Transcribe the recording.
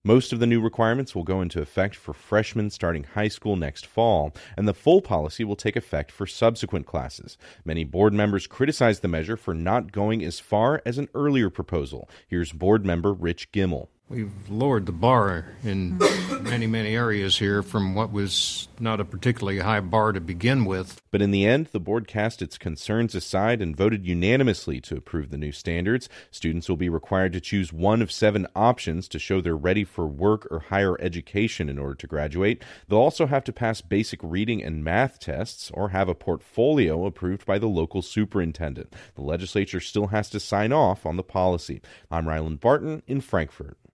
Most of the new requirements will go into effect for freshmen starting high school next fall, and the full policy will take effect for subsequent classes. Many board members criticized the measure for not going as far as an earlier proposal. Here's board member Rich Gimmel. We've lowered the bar in many areas here from what was not a particularly high bar to begin with. But in the end, the board cast its concerns aside and voted unanimously to approve the new standards. Students will be required to choose one of 7 options to show they're ready for work or higher education in order to graduate. They'll also have to pass basic reading and math tests or have a portfolio approved by the local superintendent. The legislature still has to sign off on the policy. I'm Ryland Barton in Frankfort.